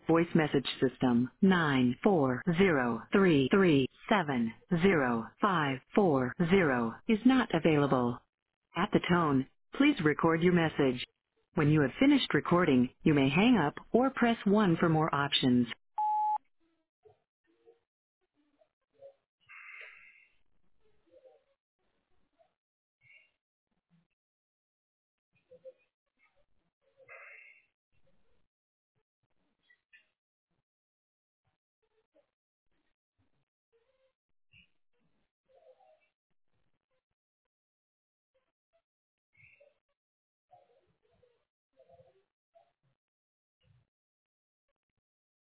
Voice message system 94033705440 is not available. At the tone, please record your message. When you have finished recording, you may hang up or press 1 for more options.